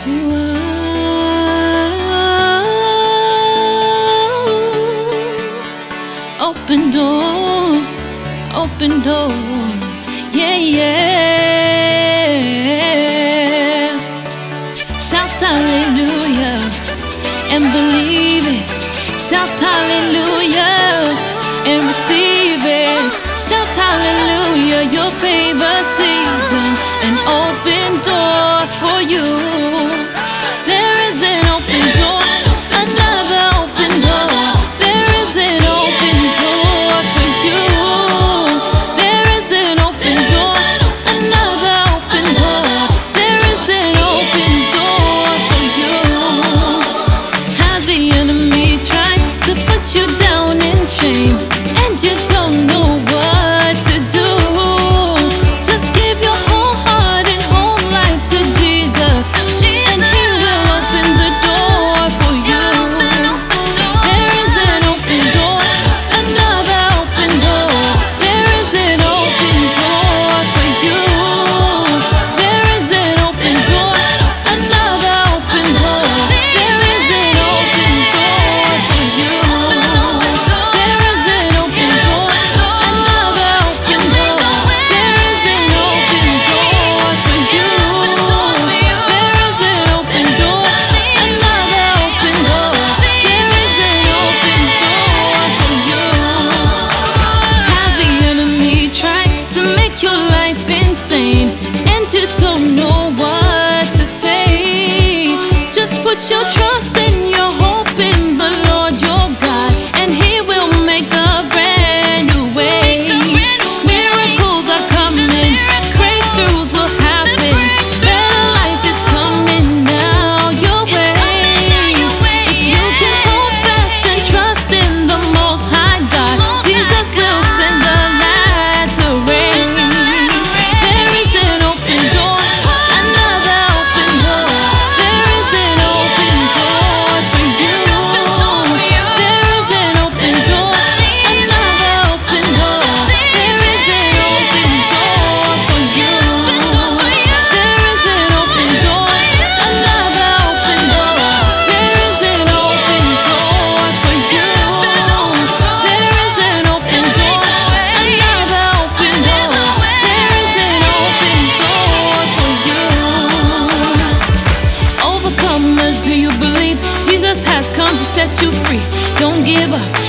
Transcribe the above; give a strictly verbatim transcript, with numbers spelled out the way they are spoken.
Open door, open door, yeah, yeah. Shout hallelujah and believe it. Shout hallelujah and receive it. Shout hallelujah, your favor season, an open door for you. There is an open door, another open door. There is an open door for you. There is an open door, another open door. There is an open door for you. Has the enemy tried to put you down in shame and you don't know what to do? Just give your whole heart and whole life to Jesus, and He will open the door for you. There is an open door, another open door. There is an open door for you. There is an open door, another open door. There is an open door for you. There is an open door, another open door. There is an open door for you. There is an open door, another open door. There is an open door for you. Has the enemy tried to make your life insane and you don't know what to say? Just put your trust and your hope in the Lord your God, and He will make a brand new way. Miracles are coming, breakthroughs will happen. Better life is coming now your way. If you can hold fast and trust in the Most High God, Jesus will send the light to rain. There is an open door, another open door. There is an open door for you. There is an open door, another open door. There is an open door for you. There is an open door, another open door. There is an open door for you. There is an open door, another open door. There is an open door for you. Overcomers, do you believe Jesus has come to set you free? Don't give up,